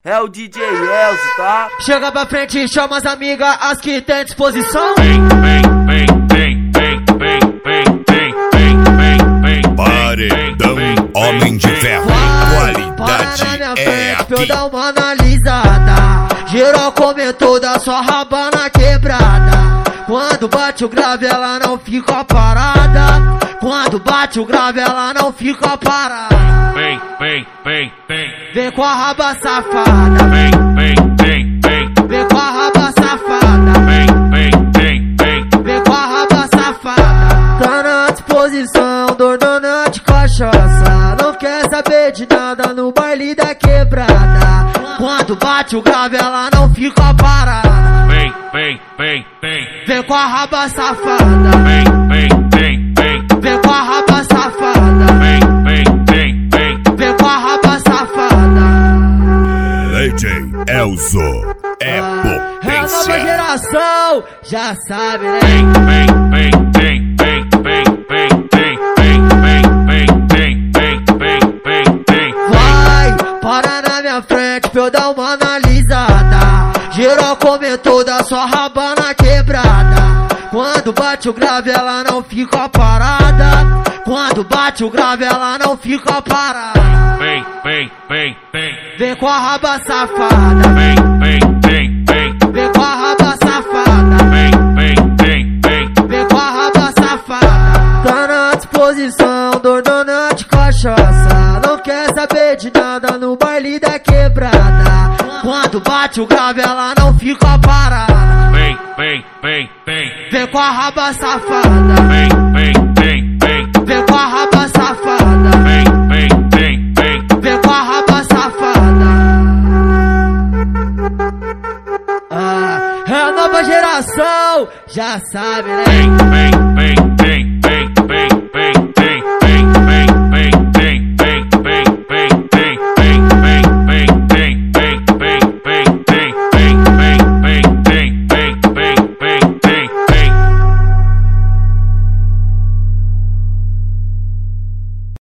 É o DJ Elzo, tá? Chega pra frente e chama as amigas, as que tem disposição. Paredão, homem de ferro. Qualidade para na minha é frente pra eu aqui. dar uma analisada. Geral comentou da sua rabana quebrada. Quando bate o grave ela não fica parada. Quando bate o grave ela não fica parada. Vem com a raba safada. Vem com a raba safada. Vem com a raba safada. Tá na disposição, dona de cachaça. Não quer saber de nada no baile da quebrada. Quando bate o grave ela não fica parada. Vem com a raba safada. Vem com a raba safada. Vem com a raba safada. DJ Elzo é É a nova potência. geração, já sabe, né? Vai, para na minha frente pra eu dar uma analisada. Geral comentou da sua rabana quebrada. Quando bate o grave ela não fica parada. Quando bate o grave ela não fica parada. Vem com a raba safada. Vem com a raba safada. Vem com a raba safada. Tá na disposição, dona de cachaça. Não quer saber de nada no baile da quebrada. Quando bate o grave ela não fica parada. Vem com a raba safada. Vem com a raba safada. Vem com a raba safada. É a nova geração, já sabe, né?